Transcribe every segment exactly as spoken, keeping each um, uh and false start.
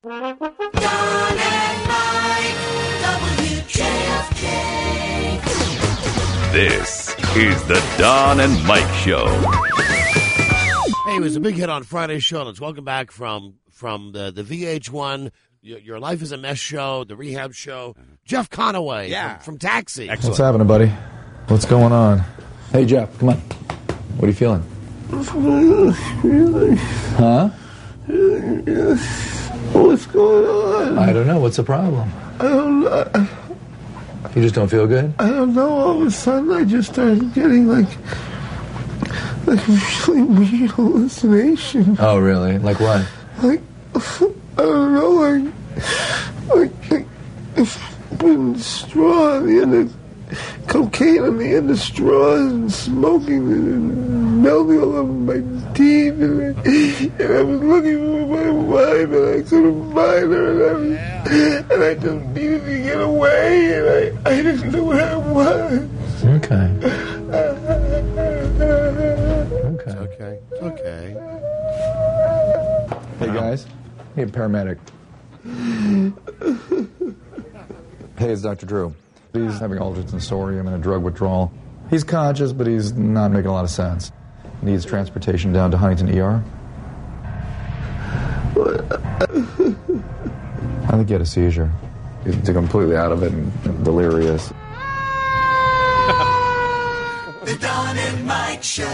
Don and Mike, W J F K. This is the Don and Mike Show. Hey, it was a big hit on Friday's show. Let's welcome back from from the, the V H one, Your, Your Life is a Mess show, the Rehab show, Jeff Conaway Yeah. from, from Taxi. Excellent. What's happening, buddy? What's going on? Hey, Jeff, come on. What are you feeling? Huh? What's going on? I don't know. What's the problem? I don't know. You just don't feel good? I don't know. All of a sudden, I just started getting like, like really weird hallucination. Oh, really? Like what? Like, I don't know. Like, like, like if putting straw on the end of cocaine on the end of straws and smoking and melting all over my teeth, and I, and I was looking for my wife and I couldn't find her, and I was, and I just needed to get away, and I, I didn't know where I was. Okay. It's okay. It's okay. Hey, guys. Hey, paramedic. Hey, it's Doctor Drew. He's having altered sensorium and a drug withdrawal. He's conscious, but he's not making a lot of sense. Needs transportation down to Huntington E R. I think he had a seizure. He's completely out of it and delirious. The Don and Mike Show.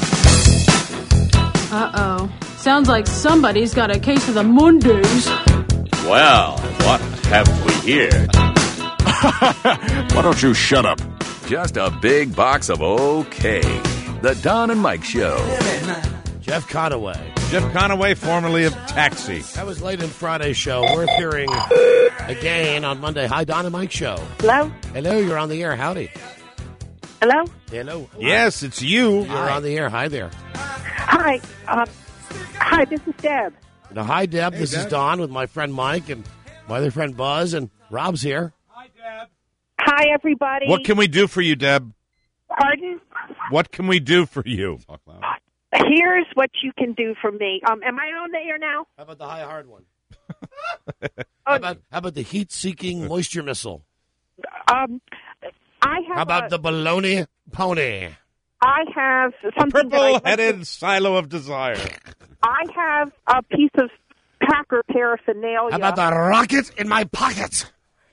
Uh-oh. Sounds like somebody's got a case of the Mondays. Well, what have we here? Why don't you shut up? Just a big box of okay. The Don and Mike Show. Jeff Conaway. Jeff Conaway, formerly of Taxi. That was late in Friday's show. We're appearing again on Monday. Hi, Don and Mike Show. Hello? Hello, you're on the air. Howdy. Hello? Hello. Yes, it's you. You're on the air. Hi there. Hi. Um, hi, this is Deb. Now, hi, Deb. Hey, this Deb. is Don with my friend Mike and my other friend Buzz, and Rob's here. Hi, everybody. What can we do for you, Deb? Pardon? What can we do for you? Talk loud. Here's what you can do for me. Um, am I on the air now? How about the high hard one? Oh, How about how about the heat-seeking moisture missile? Um, I have How about a, the baloney pony? I have something that I like Purple-headed to- silo of desire. I have a piece of Packer paraphernalia. How about the rocket in my pocket?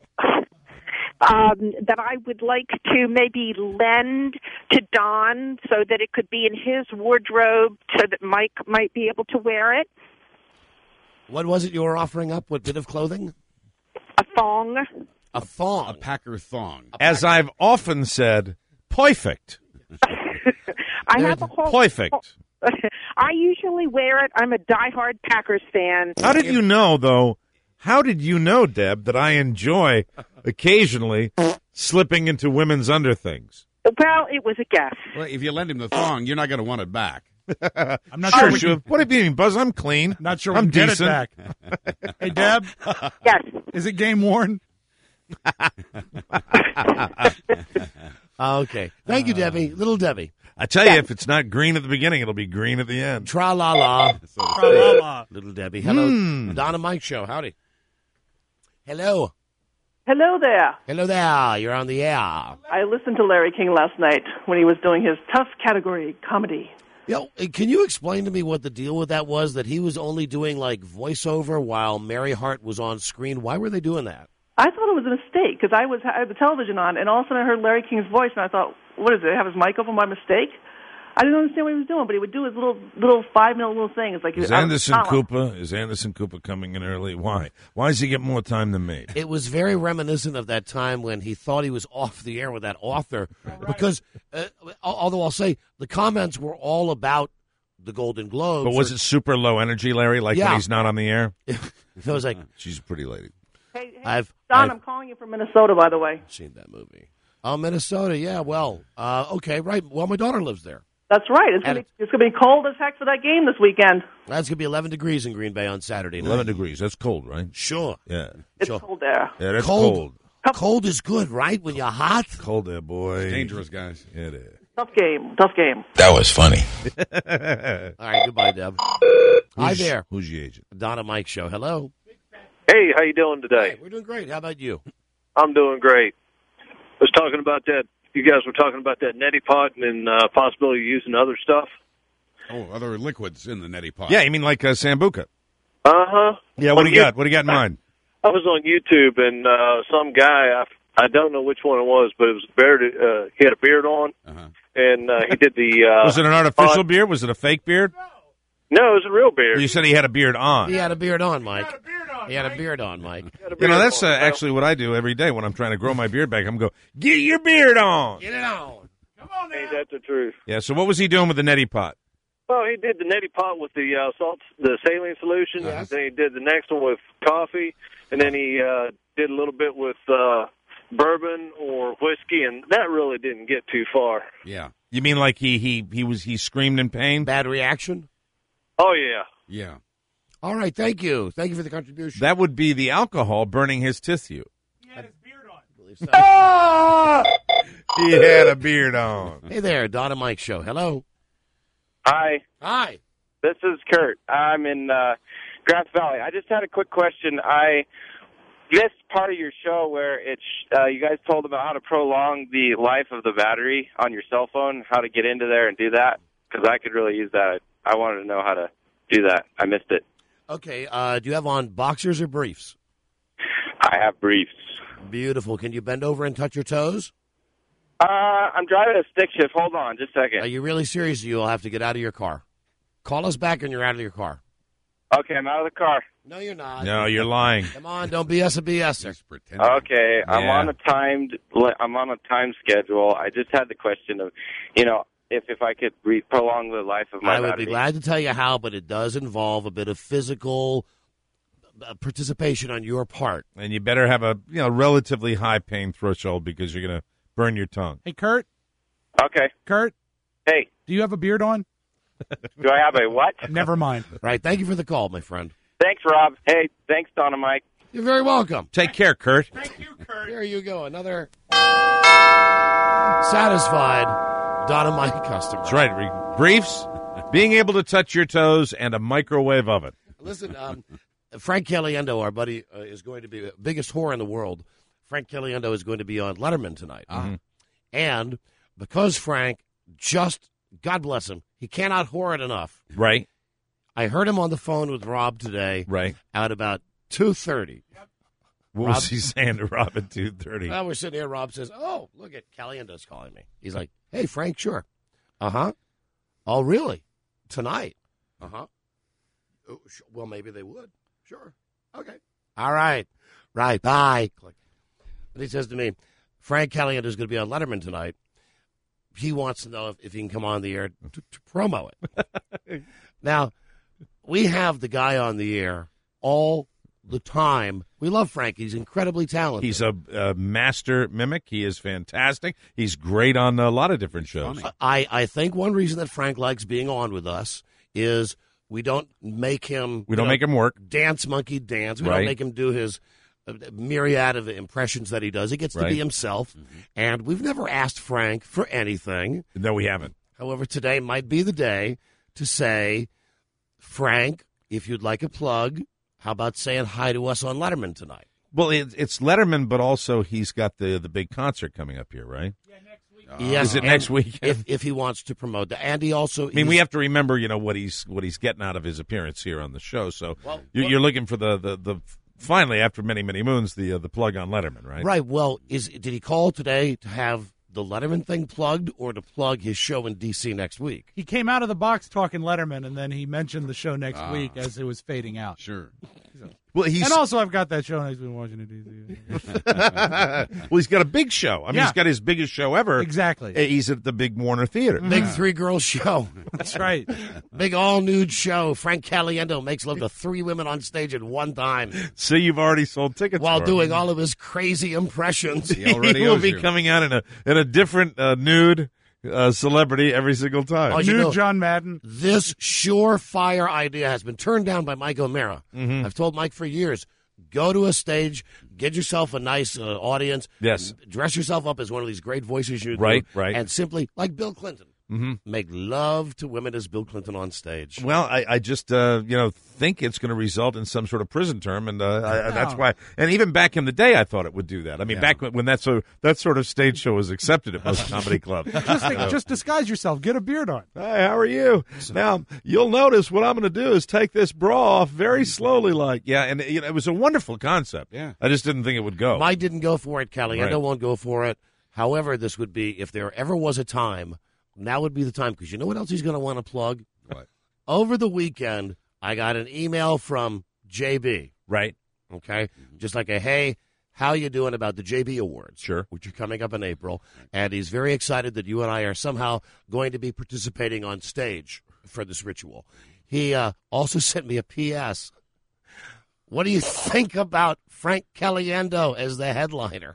um, that I would like to maybe lend to Don so that it could be in his wardrobe so that Mike might be able to wear it. What was it you were offering up? What bit of clothing? A thong. A thong. A Packer thong. As I've often said, perfect. I have a whole... Perfect. I usually wear it. I'm a diehard Packers fan. How did you know, though? How did you know, Deb, that I enjoy occasionally slipping into women's underthings? Well, it was a guess. Well, if you lend him the thong, you're not going to want it back. I'm not Sure, sure. We sure. can, What do you mean, Buzz? I'm clean. not sure we I'm can get decent. it back. Hey, Deb, Yes. is it game worn? Okay. Thank you, Debbie. Little Debbie. I tell you, if it's not green at the beginning, it'll be green at the end. Tra-la-la. Tra-la-la. Little Debbie. Hello. Hmm. Don and Mike Show. Howdy. Hello. Hello there. Hello there. You're on the air. I listened to Larry King last night when he was doing his tough category comedy. Yo, can you explain to me what the deal with that was, that he was only doing, like, voiceover while Mary Hart was on screen? Why were they doing that? I thought it was a mistake because I was I had the television on, and all of a sudden I heard Larry King's voice, and I thought, what is it? Have his mic open by mistake? I didn't understand what he was doing, but he would do his little little five minute little thing. It's like Is I was Anderson following. Cooper? Is Anderson Cooper coming in early? Why? Why does he get more time than me? It was very reminiscent of that time when he thought he was off the air with that author, because uh, although I'll say the comments were all about the Golden Globes. But was or- it super low energy, Larry? Like Yeah. when he's not on the air? It was like, She's a pretty lady. Hey, hey, I've, Don, I've I'm calling you from Minnesota, by the way. seen that movie. Oh, Minnesota. Yeah. Well. Uh, okay. Right. Well, my daughter lives there. That's right. It's And gonna be, it's gonna be cold as heck for that game this weekend. That's gonna be eleven degrees in Green Bay on Saturday night. Eleven degrees. That's cold, right? Sure. Yeah. It's Sure. cold there. Yeah, that's Cold. cold. Cold is good, right? When you're hot. Cold there, boy. Dangerous, guys. It is. Tough game. Tough game. That was funny. All right. Goodbye, Deb. Hi Who's- there. Who's your agent? Donna Mike Show. Hello. Hey, how you doing today? Hey, we're doing great. How about you? I'm doing great. I was talking about that. You guys were talking about that neti pot and uh, possibility of using other stuff. Oh, other liquids in the neti pot. Yeah, you mean like uh, Sambuca? Uh huh. Yeah, what On do you you- got? What do you got in mind? I was on YouTube and uh, some guy, I, I don't know which one it was, but it was a beard. Uh, he had a beard on, Uh-huh. and uh, he did the. Uh, Was it an artificial on- beard? Was it a fake beard? No, it was a real beard. You said he had a beard on. He had a beard on, Mike. He had a beard on, Mike. You know, that's uh, actually what I do every day when I'm trying to grow my beard back. I'm go, get your beard on. Get it on. Ain't that the truth? Yeah, so what was he doing with the neti pot? Well, he did the neti pot with the uh, salt, the saline solution. Yes. Then he did the next one with coffee, and then he uh, did a little bit with uh, bourbon or whiskey, and that really didn't get too far. Yeah. You mean like he he he was he screamed in pain? Bad reaction? Oh yeah. Yeah. All right, thank you. Thank you for the contribution. That would be the alcohol burning his tissue. I believe so. He had a beard on. Hey there, Don and Mike Show. Hello. Hi, Hi. this is Kurt. I'm in uh, Grass Valley. I just had a quick question. I missed part of your show where it's uh, you guys told about how to prolong the life of the battery on your cell phone, how to get into there and do that, because I could really use that. I wanted to know how to do that. I missed it. Okay, uh, do you have on boxers or briefs? I have briefs. Beautiful. Can you bend over and touch your toes? Uh, I'm driving a stick shift. Hold on just a second. Are you really serious? You'll have to get out of your car. Call us back when you're out of your car. Okay, I'm out of the car. No, you're not. No, you're lying. Come on, don't B S a BSer. Okay, I'm Yeah. on a timed. I'm on a time schedule. I just had the question of, you know, if if I could re- prolong the life of my I would battery. be glad to tell you how, but it does involve a bit of physical uh, participation on your part. And you better have a you know relatively high pain threshold because you're gonna burn your tongue. Hey, Kurt. Okay. Kurt. Hey. Do you have a beard on? Do I have a what? Never mind. Right. Thank you for the call, my friend. Thanks, Rob. Hey, thanks, Don and Mike. You're very welcome. Take care, Kurt. Thank you, Kurt. There you go. Another satisfied Don and Mike customer. That's right. Re- Briefs, being able to touch your toes, and a microwave oven. Listen, um, Frank Caliendo, our buddy, uh, is going to be the biggest whore in the world. Frank Caliendo is going to be on Letterman tonight. Mhm. And because Frank just, God bless him, he cannot whore it enough. Right. I heard him on the phone with Rob today. Right. At about two thirty. What Rob- was he saying to Rob at two thirty? Well, we're sitting here. Rob says, "Oh, look at Caliendo's calling me." He's like, "Hey, Frank, sure, uh huh. Oh, really? Tonight? Uh huh. Oh, sh- well, maybe they would. Sure. Okay. All right. Right. Bye." Click. But he says to me, "Frank Caliendo is going to be on Letterman tonight. He wants to know if, if he can come on the air to, to promo it." Now, we have the guy on the air all the time. We love Frank. He's incredibly talented. He's a, a master mimic. He is fantastic. He's great on a lot of different shows. I, I think one reason that Frank likes being on with us is we don't make him We don't you know, make him work. dance monkey dance. We Right. don't make him do his uh, myriad of impressions that he does. He gets to Right. be himself. And we've never asked Frank for anything. No, we haven't. However, today might be the day to say, Frank, if you'd like a plug, how about saying hi to us on Letterman tonight? Well, it, it's Letterman, but also he's got the, the big concert coming up here, right? Yes, Is it and next week? If if he wants to promote that, and he also. I mean, we have to remember, you know, what he's what he's getting out of his appearance here on the show. So Well, you, well- you're looking for the, the, the finally after many many moons the uh, the plug on Letterman, right? Right. Well, is did he call today to have the Letterman thing plugged or to plug his show in D C next week? He came out of the box talking Letterman, and then he mentioned the show next Ah. week as it was fading out. Sure. Well, he's And also, I've got that show next week in Washington, D C well, he's got a big show. I mean, Yeah. he's got his biggest show ever. Exactly. Uh, He's at the big Warner Theater. Big three girl show. That's right. Big all nude show. Frank Caliendo makes love to three women on stage at one time So you've already sold tickets while for him. doing all of his crazy impressions. He already He will owes be you. coming out in a in a different uh, nude uh, celebrity every single time. Oh, you Nude know, John Madden. this surefire idea has been turned down by Mike O'Mara. Mm-hmm. I've told Mike for years, go to a stage, get yourself a nice uh, audience. Yes. Dress yourself up as one of these great voices you do. Right, right. And simply, like Bill Clinton. Mm-hmm. make love to women as Bill Clinton on stage. Well, I, I just, uh, you know, think it's going to result in some sort of prison term, and uh, I, No. that's why. And even back in the day, I thought it would do that. I mean, Yeah. back when, when that sort that sort of stage show was accepted at most comedy clubs. Just, You know. just disguise yourself. Get a beard on. Hey, how are you? Now, you'll notice what I'm going to do is take this bra off very slowly, like, yeah, and you know, it was a wonderful concept. Yeah. I just didn't think it would go. Mike didn't go for it. Caliendo Right. won't go for it. However, this would be, if there ever was a time, now would be the time, because you know what else he's going to want to plug? What? Over the weekend, I got an email from J B. Right. Okay? Just like a, hey, how you doing about the J B Awards? Sure. Which are coming up in April. And he's very excited that you and I are somehow going to be participating on stage for this ritual. He uh, also sent me a P S. What do you think about Frank Caliendo as the headliner?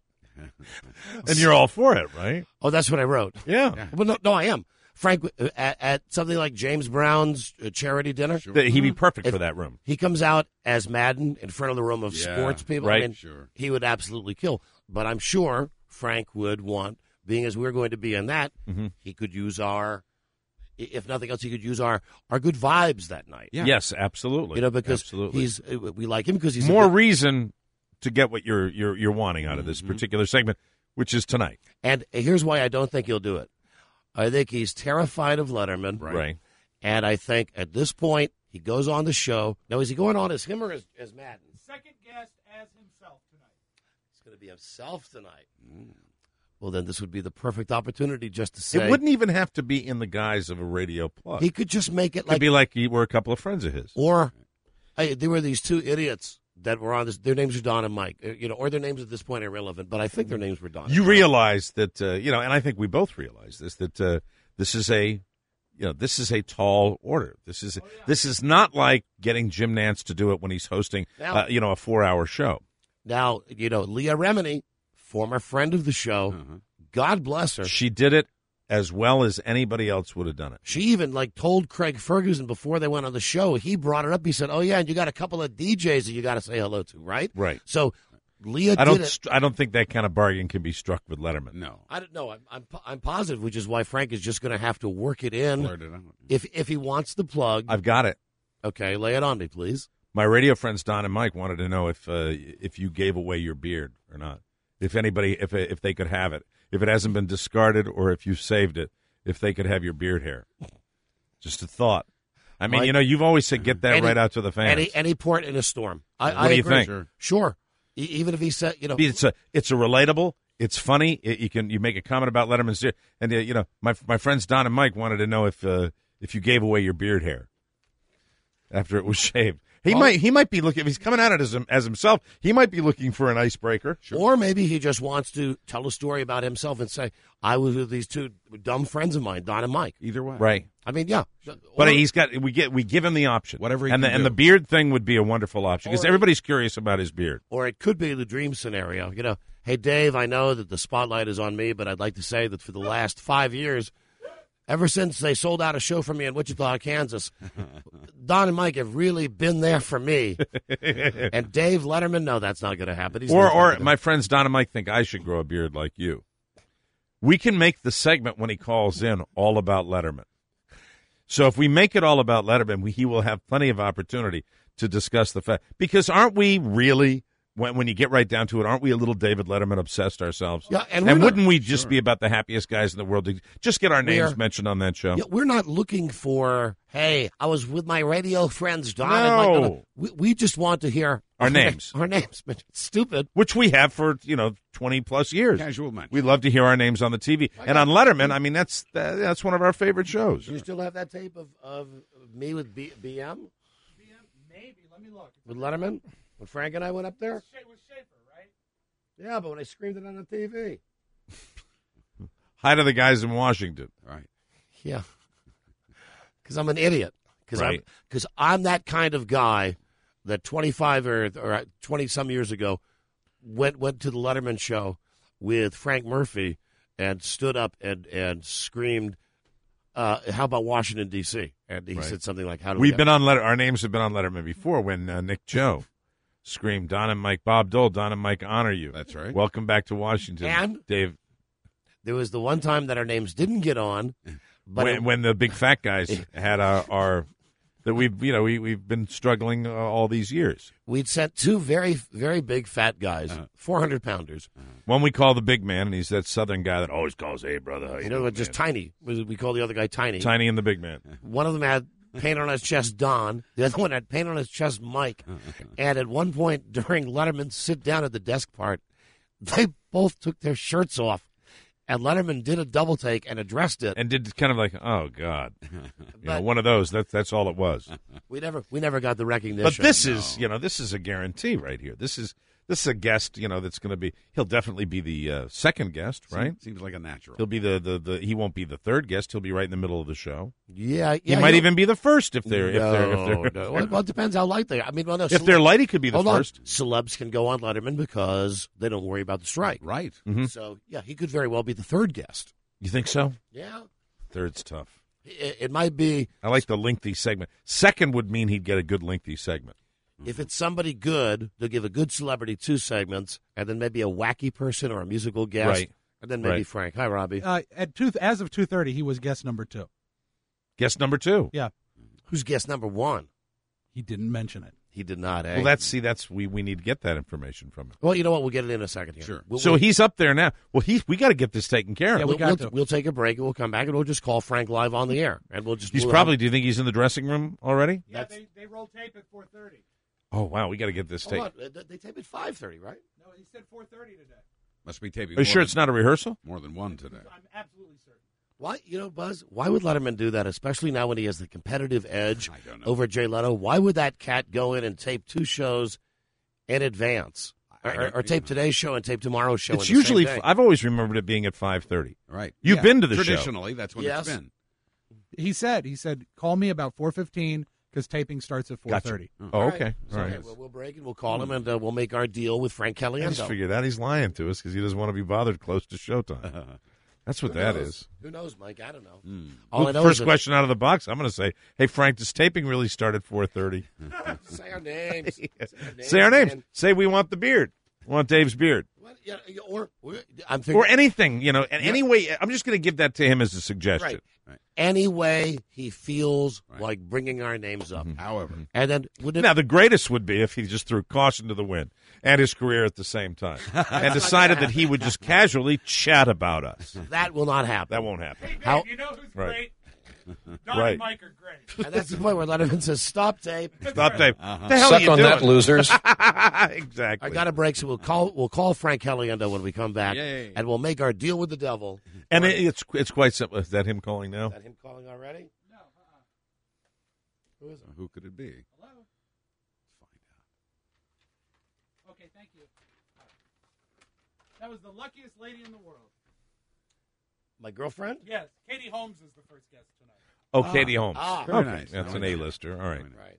And you're all for it, right? Oh, that's what I wrote. Yeah. Yeah. Well, no, no, I am. Frank, uh, at, at something like James Brown's uh, charity dinner, That he'd be perfect If- for that room. he comes out as Madden in front of the room of Yeah, sports people. right. I mean, Sure. he would absolutely kill. But I'm sure Frank would want, being as we're going to be in that, Mm-hmm. he could use our, i- if nothing else, he could use our, our good vibes that night. Yeah. Yes, absolutely. You know, because absolutely. he's uh, we like him because he's more a good, reason to get what you're you're you're wanting out of this particular segment, which is tonight. and here's why I don't think he'll do it. I think he's terrified of Letterman. Right. And I think at this point, he goes on the show. Now, is he going on as him or as, as Madden? Second guest as himself tonight. He's going to be himself tonight. Well, then this would be the perfect opportunity just to say. It wouldn't even have to be in the guise of a radio plug. He could just make it It could like. be like you were a couple of friends of his. Or I, there were these two idiots that were on this. Their names are Don and Mike. Uh, You know, or their names at this point are irrelevant, but I think their names were Don. You and Mike. realize that, uh, you know, and I think we both realize this, that uh, this is a, you know, this is a tall order. This is this is not like getting Jim Nantz to do it when he's hosting, Now- uh, you know, a four-hour show. Now, you know, Leah Remini, former friend of the show, Uh-huh. God bless her. She did it as well as anybody else would have done it. She even like told Craig Ferguson before they went on the show. He brought it up. He said, "Oh yeah, and you got a couple of D Js that you got to say hello to, right?" Right. So Leah I did don't. it. St- I don't think that kind of bargain can be struck with Letterman. No. I don't know. I'm, I'm I'm positive, which is why Frank is just going to have to work it in Blurt it out. if if he wants the plug. I've got it. Okay, lay it on me, please. My radio friends Don and Mike wanted to know if uh, if you gave away your beard or not. If anybody, if if they could have it, if it hasn't been discarded, or if you saved it, if they could have your beard hair. Just a thought. I mean, Mike- you know, you've always said get that Any- right out to the fans. Any any port in a storm. I, What I do you agree. think? Sure. Sure. E- even if he said, you know, It's a it's a relatable. It's funny. It, you can you make a comment about Letterman's beard, and uh, you know my my friends Don and Mike wanted to know if uh, if you gave away your beard hair after it was shaved. He Well- might he might be looking if he's coming out as him, as himself. He might be looking for an icebreaker. or maybe he just wants to tell a story about himself and say, "I was with these two dumb friends of mine, Don and Mike." Either way. Right. I mean, yeah. But Or- he's got we get we give him the option. Whatever he and the can and do. the beard thing would be a wonderful option because Or- everybody's curious about his beard. Or it could be the dream scenario. You know, hey, Dave, I know that the spotlight is on me, but I'd like to say that for the last five years, ever since they sold out a show for me in Wichita, Kansas, Don and Mike have really been there for me. And Dave Letterman, no, that's not going to happen. He's Or not or gonna- my friends Don and Mike think I should grow a beard like you. We can make the segment when he calls in all about Letterman. So if we make it all about Letterman, we, he will have plenty of opportunity to discuss the fact. Because aren't we really, when, when you get right down to it, aren't we a little David Letterman obsessed ourselves? Yeah, and we're and not- wouldn't we just be about the happiest guys in the world to just get our names We're- mentioned on that show? Yeah, we're not looking for, hey, I was with my radio friends, Don and Mike. No. No, no. We, we just want to hear Our names. Our names. But it's stupid. Which we have for, you know, twenty plus years. Casual mention. We love to hear our names on the T V. And on Letterman, I mean, that's that, that's one of our favorite shows. Do you still have that tape of, of me with B, BM? Maybe. Let me look. With Letterman? When Frank and I went up there? Sha- with Schaefer, right? Yeah, but when I screamed it on the T V. Hi to the guys in Washington. Right. Yeah. Because I'm an idiot. Because Right. I'm, 'cause I'm that kind of guy that twenty-five or, or twenty-some years ago went went to the Letterman show with Frank Murphy and stood up and, and screamed, uh, how about Washington, D C? And he Right. said something like, how do We've we been on Letter. Our names have been on Letterman before when uh, Nick Joe screamed, Don and Mike, Bob Dole, Don and Mike honor you. That's right. Welcome back to Washington. And? Dave. There was the one time that our names didn't get on, but when, it- when the big fat guys had our, our that we've you know we we've been struggling uh, all these years. we'd sent two very very big fat guys, Uh-huh. four hundred pounders. One we call the big man, and he's that Southern guy that always calls, "Hey, brother, how you You know, doing, just man?" tiny. We we call the other guy Tiny. Tiny and the big man. One of them had paint on his chest, Don. The other one had paint on his chest, Mike. And at one point during Letterman's sit down at the desk part, they both took their shirts off. And Letterman did a double take and addressed it. And did kind of like, oh God, you know, But- one of those. That's that's all it was. We never we never got the recognition. But this is, you know, this is a guarantee right here. This is this is a guest, you know, that's going to be. He'll definitely be the uh, second guest, right? Seems, seems like a natural. He'll be the, the the he won't be the third guest. He'll be right in the middle of the show. Yeah, He yeah, might he'll- even be the first if they're if they're, No, if they're no. Well, well, it depends how light they are. I mean, well, no, If they're light, he could be the hold on. first. Celebs can go on Letterman because they don't worry about the strike. Right. Mhm. So, yeah, he could very well be the third guest. You think so? Yeah. Third's tough. It, it might be, I like the lengthy segment. Second would mean he'd get a good lengthy segment. if it's somebody good, they'll give a good celebrity two segments, and then maybe a wacky person or a musical guest. Right. And then maybe Right. Frank. Hi, Robbie. Uh, at two, as of two thirty, he was guest number two. Guest number two. Yeah, Who's guest number one? he didn't mention it. He did not, eh? Well, that's see, that's we we need to get that information from him. Well, you know what? We'll get it in a second here. Sure. We'll, So we'll, he's up there now. Well, he we got to get this taken care of. Yeah, we we'll, got we'll, to. we'll take a break and we'll come back and we'll just call Frank live on the air. And we'll just He's we'll probably. have- Do you think he's in the dressing room already? Yeah, they, they roll tape at four thirty. Oh wow, we got to get this taken. Hold on. They- They tape at five thirty, right? No, he said four thirty today. Must be taping. Are you more sure than- it's not a rehearsal? more than one today? I'm absolutely certain. Why, you know, Buzz, why would Letterman do that, especially now when he has the competitive edge I don't know. over Jay Leno? Why would that cat go in and tape two shows in advance? I Or, don't- or tape today's show and tape tomorrow's show It's in the usually. same day? I've always remembered it being at five thirty. Right. You've Yeah. been to the show. Traditionally, that's when Yes. it's been. He said, he said, call me about four fifteen because taping starts at four Gotcha. thirty. Oh, All okay. So, All okay, right. well, we'll break and we'll call him and uh, we'll make our deal with Frank I just Caliendo. figured that he's lying to us because he doesn't want to be bothered close to showtime. That's what Who that knows? is. Who knows, Mike? I don't know. Hmm. All Well, I know first is that- question out of the box, I'm going to say, "Hey Frank, does taping really start at four thirty?" Say our names. Say our names. Say our names. man. Say we want the beard. We want Dave's beard. What, yeah, or, or I'm thinking, Or anything, you know, and any way. I'm just going to give that to him as a suggestion. Right. Any way he feels like bringing our names up. However, And then wouldn't it, Now, the greatest would be if he just threw caution to the wind and his career at the same time and decided that he would just casually chat about us. that will not happen. That won't happen. How, You know who's Right. great? Don Right. and Mike are great. and that's the point where Letterman says, stop tape. Stop, Dave. Uh-huh. The hell Suck are you on doing? that, losers. Exactly. I got a break, so we'll call we'll call Frank Caliendo when we come back, Yay. and we'll make our deal with the devil. and it, it's it's quite simple. Is that him calling now? Is that him calling already? No, uh-uh. Who is it? who could it be? Hello? Okay, thank you. That was the luckiest lady in the world. My girlfriend? Yes, Katie Holmes is the first guest tonight. Oh, Ah. Katie Holmes. Ah. Very Okay. nice. That's Now an I know. A-lister. All right. Right.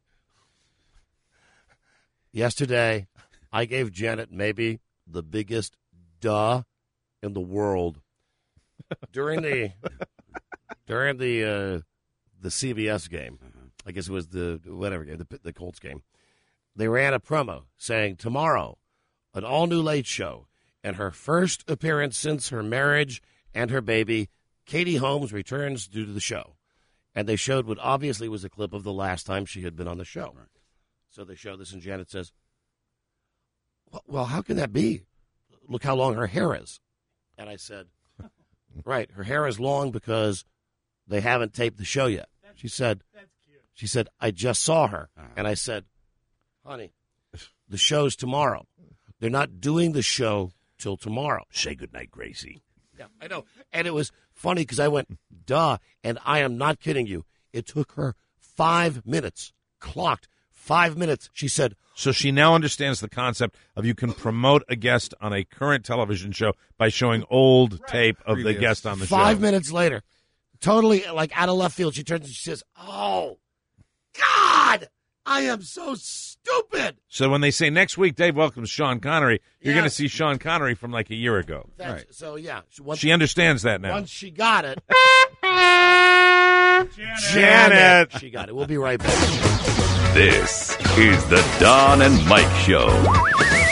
Yesterday, I gave Janet maybe the biggest duh in the world during the during the uh, the C B S game. I guess it was the whatever game, the, the Colts game. They ran a promo saying tomorrow, an all new late show, and her first appearance since her marriage and her baby. Katie Holmes returns due to the show, and they showed what obviously was a clip of the last time she had been on the show. Right. So they show this, and Janet says, well, well, how can that be? Look how long her hair is. And I said, right, her hair is long because they haven't taped the show yet. She said, she said, I just saw her. And I said, honey, the show's tomorrow. They're not doing the show till tomorrow. Say goodnight, Gracie. Yeah, I know. And it was funny because I went, duh, and I am not kidding you. It took her five minutes, clocked five minutes. She said, So she now understands the concept of you can promote a guest on a current television show by showing old tape of the Previous. guest on the five show. minutes later, totally like out of left field, she turns and she says, oh, God, I am so stupid. So when they say next week, Dave welcomes Sean Connery, you're Yeah. going to see Sean Connery from like a year ago. That's, Right. So, yeah. Once, She understands that now. once she got it, Janet. Janet. she got it. We'll be right back. This is the Don and Mike Show.